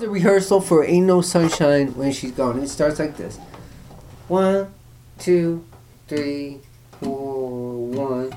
the rehearsal for Ain't No Sunshine When She's Gone. It starts like this. 1, 2, 3, 4, 1.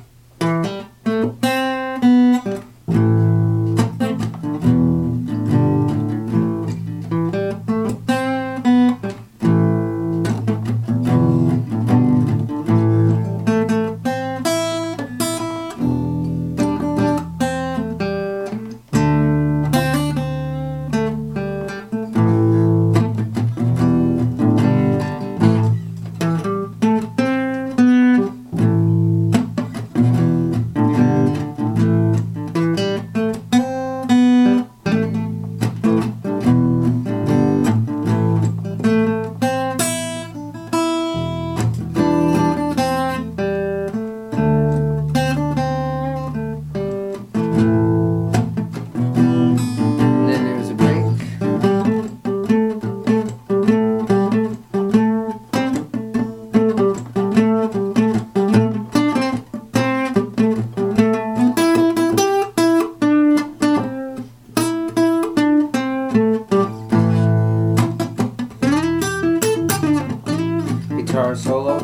Guitar solo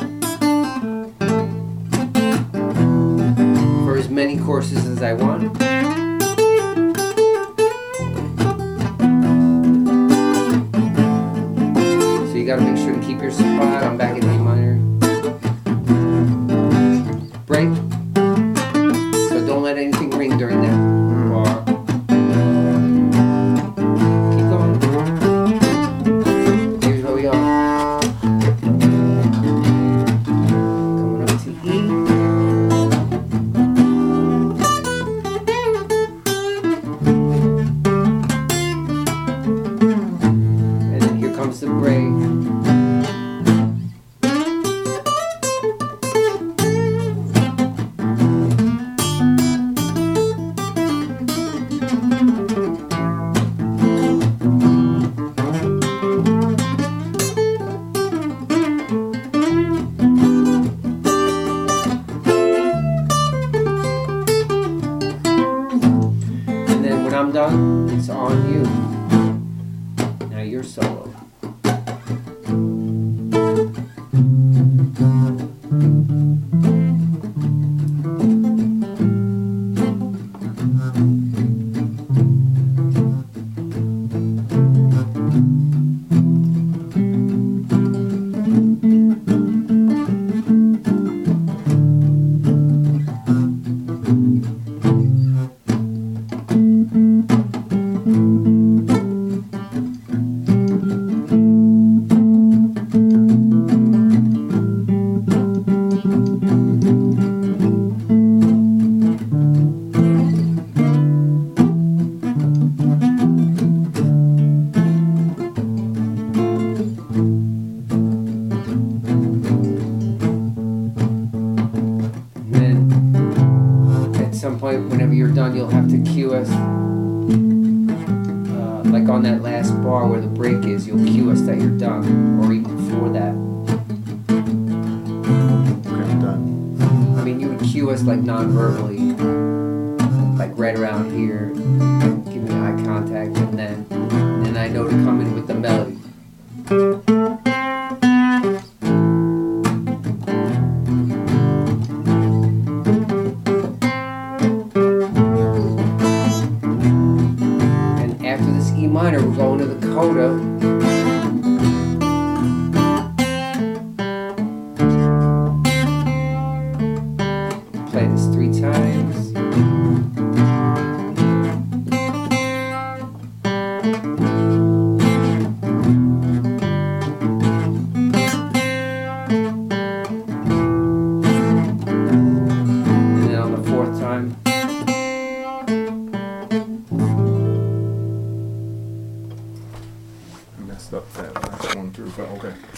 for as many courses as I want. So you gotta make sure to keep your spot. I'm back in A minor. Break. So don't let anything ring during that bar. Keep going. Here's where we are. Comes the break. And then when I'm done, it's on you. Now you're solo. At some point, whenever you're done, you'll have to cue us. Like on that last bar where the break is, you'll cue us that you're done, or even before that. Okay, done. I mean, you would cue us like non-verbally, like right around here, give me eye contact, and then I know to come in with the melody. E minor, we're going to the coda. Play this 3 times. And then on the 4th time. Messed up that last 1 through 5. Okay.